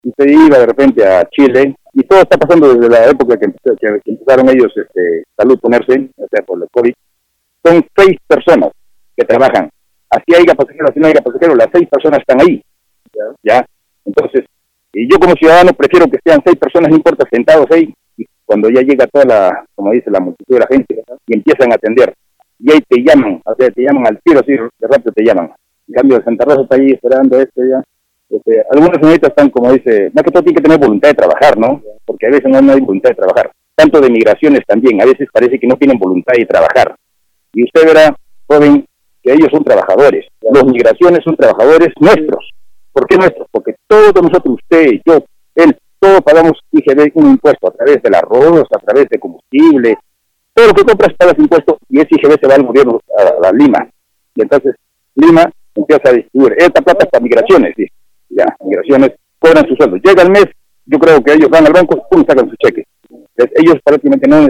usted iba de repente a Chile, y todo está pasando desde la época que empezaron ellos, salud ponerse, o sea, por el COVID. Son 6 personas que trabajan. Así haya pasajero, así no haya pasajero, las 6 personas están ahí. ¿Ya? Entonces, y yo como ciudadano prefiero que sean 6 personas, no importa, sentados ahí, y cuando ya llega toda la, como dice, la multitud de la gente, y empiezan a atender, y ahí te llaman, o sea, te llaman al tiro, así de rápido te llaman. En cambio, Santa Rosa está ahí esperando ya. Algunas señoritas están, como dice, más que todo tiene que tener voluntad de trabajar, ¿no? Porque a veces no hay voluntad de trabajar. Tanto de migraciones también, a veces parece que no tienen voluntad de trabajar. Y usted verá, joven, que ellos son trabajadores. Los migraciones son trabajadores nuestros. ¿Por qué nuestros? Porque todos nosotros, usted, yo, él, todos pagamos IGB, un impuesto a través del arroz, a través de combustible. Todo lo que compras pagas impuesto y ese IGB se va al gobierno, a Lima. Y entonces Lima empieza a distribuir. Esta plata es para migraciones, dice. Ya, migraciones cobran su sueldo. Llega el mes, yo creo que ellos van al banco, pum, sacan su cheque. Entonces, ellos prácticamente no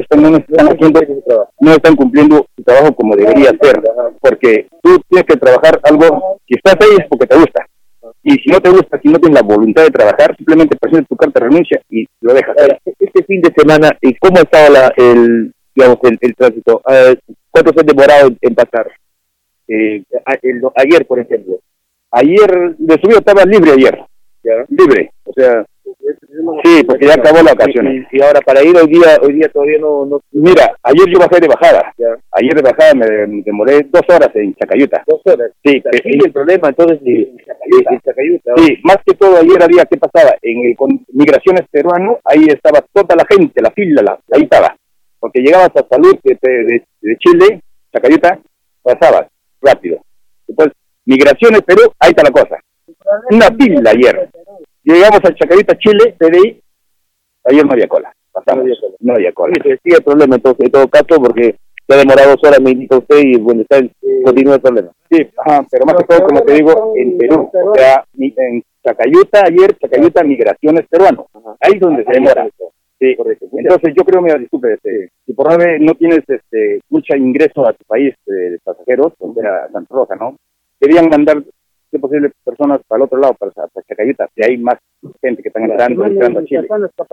están cumpliendo su trabajo como debería ser, porque tú tienes que trabajar algo, si estás ahí es porque te gusta, y si no te gusta, si no tienes la voluntad de trabajar, simplemente presentas tu carta de renuncia y lo dejas. Este fin de semana, ¿cómo ha estado el tránsito? ¿Cuánto se ha demorado en pasar? Ayer, por ejemplo. Ayer, de subido estaba libre ayer, ¿ya? Libre, o sea, sí, porque ya acabó la ocasión. Y ahora para ir hoy día todavía no... Mira, ayer yo bajé de bajada, ¿ya? Ayer de bajada me demoré 2 horas en Chacayuta. 2 horas. Sí, el problema entonces en Chacayuta. Sí, más que todo ayer había, ¿qué pasaba? Con Migraciones Peruano, ahí estaba toda la gente, la fila, ahí estaba. Porque llegabas a Salud de Chile, Chacayuta, pasabas rápido. Después, Migraciones Perú, ahí está la cosa. Una fila ayer. Llegamos a Chacarita, Chile, PDI, ayer no había cola. Pasamos, no había cola. Sí, el problema entonces, en todo caso, porque se ha demorado 2 horas, me indica usted, y bueno, continúa el problema. Sí, pero más que todo, como te digo, en Perú. O sea, en Chacayuta, Chacayuta, Migraciones Peruano. Ahí es donde se demora. Sí, correcto. Entonces yo creo, mira, disculpe, si por ahora no tienes mucho ingreso a tu país de pasajeros, o sea, Santa Rosa, ¿no? Querían mandar, si es posible, personas para el otro lado, para Chacayuta, y hay más gente que están entrando a Chile.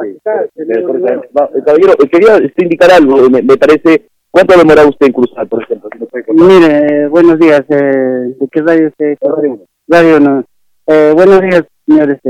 Caballero, quería indicar algo, me parece, ¿cuánto ha demorado usted en cruzar, por ejemplo? Mire, buenos días, ¿de qué radio usted? Radio 1. Buenos días, señores,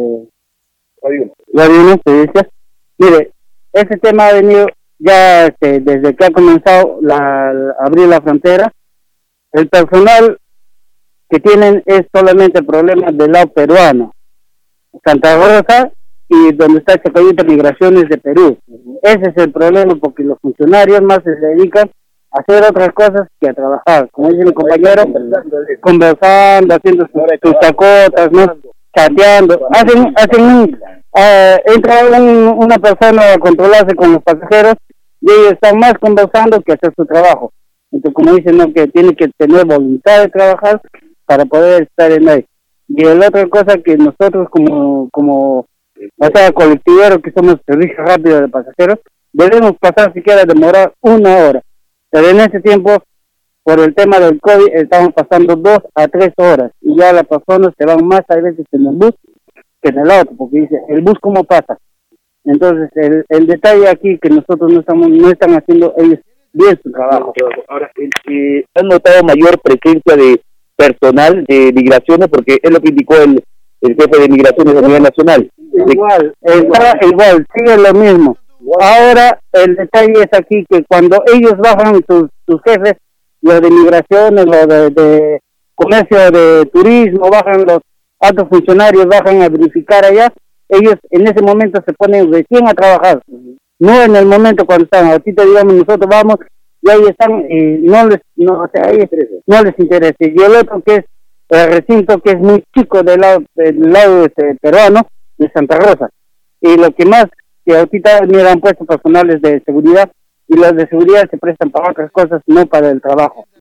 Radio 1, te decía. Mire, este tema ha venido ya desde que ha comenzado abrir la frontera. El personal que tienen es solamente el problema del lado peruano, Santa Rosa y donde está Chacayuta, Migraciones de Perú. Ese es el problema, porque los funcionarios más se dedican a hacer otras cosas que a trabajar, como dice mi compañero, conversando, haciendo sus tacotas, ¿no? Chateando, entra una persona a controlarse con los pasajeros y ellos están más conversando que hacer su trabajo. Entonces, como dicen, ¿no?, que tiene que tener voluntad de trabajar para poder estar en ahí. Y la otra cosa que nosotros como o sea, colectiveros que somos servicio rápido de pasajeros, debemos pasar siquiera demorar 1 hora. Pero en ese tiempo, por el tema del COVID, estamos pasando 2 a 3 horas. Y ya las personas se van más a veces en el bus que en el auto, porque dice, ¿el bus cómo pasa? Entonces, el detalle aquí que nosotros no están haciendo ellos bien su trabajo. Ahora, ¿han notado mayor presencia de personal de migraciones? Porque es lo que indicó el jefe de migraciones a nivel nacional. Igual, sigue lo mismo. Ahora, el detalle es aquí que cuando ellos bajan, sus jefes, los de migraciones, los de comercio, de turismo, bajan los altos funcionarios, bajan a verificar allá, ellos en ese momento se ponen recién a trabajar. No en el momento cuando están, ahorita digamos nosotros vamos y ahí están, no les interesa. Y el otro que es el recinto, que es muy chico del lado peruano, de Santa Rosa. Y lo que más, que ahorita me han puesto personales de seguridad, y los de seguridad se prestan para otras cosas, no para el trabajo.